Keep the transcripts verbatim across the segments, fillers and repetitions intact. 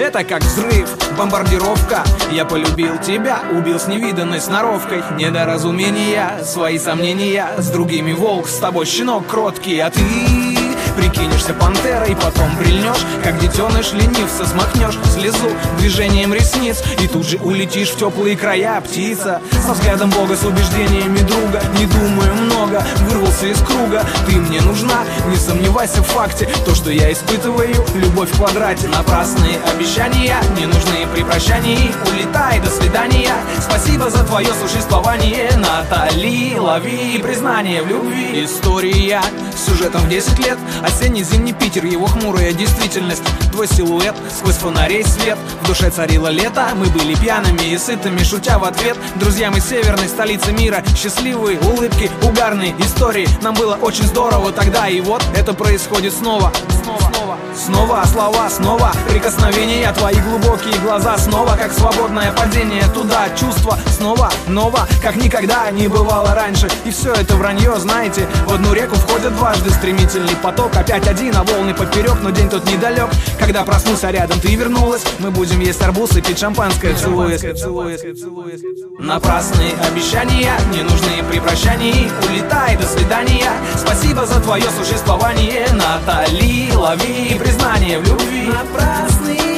Это как взрыв, бомбардировка. Я полюбил тебя, убил с невиданной сноровкой. Недоразумения, свои сомнения. С другими волк, с тобой щенок кроткий. А ты прикинешься пантерой, потом прильнешь, как детеныш ленивца. Смахнешь слезу движением ресниц и тут же улетишь в теплые края. Птица со взглядом Бога, с убеждениями друга. Не думаю много, вырвался из круга. Ты мне нужна, не сомневайся в факте. То, что я испытываю, любовь в квадрате. Напрасные обещания не нужны при прощании. Улетай, до свидания. Спасибо за твое существование, Натали. Лови признание в любви. История с сюжетом в десять лет. Осенний, зимний Питер, его хмурая действительность. Твой силуэт, сквозь фонарей свет. В душе царило лето, мы были пьяными и сытыми, шутя в ответ. Друзья, мы северной столицы мира. Счастливые улыбки, угарные истории. Нам было очень здорово тогда, и вот это происходит снова. Снова, снова, снова слова, снова прикосновения. Твои глубокие глаза, снова как свободное падение туда. Чувства снова, ново, как никогда не бывало раньше. И все это вранье, знаете, в одну реку входят дважды. Стремительный поток, опять один, а волны поперек. Но день тот недалек, когда проснулся рядом ты вернулась. Мы будем есть арбуз и пить шампанское, целуясь. Напрасные обещания не нужны при прощании. Улетай, до свидания. Спасибо за твое существование, Натали. Лови признание в любви. Напрасные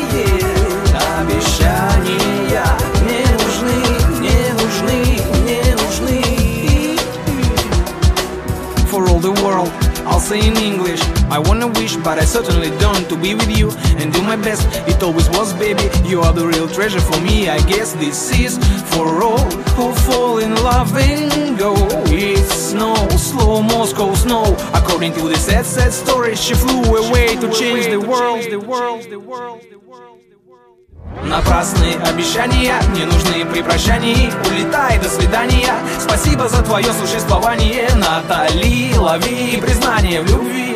обещания не нужны, не нужны, не нужны. For all the world, I'll say in English, I wanna wish, but I certainly don't, to be with you and do my best. It always was, baby, you are the real treasure for me. I guess this is for all who fall in love and go. It's snow, slow Moscow snow. According to the sad, sad story, she flew away to change the world, the world, the world, the world. Напрасные обещания не нужны при прощании. Улетай, до свидания. Спасибо за твое существование, Натали. Лови признание в любви.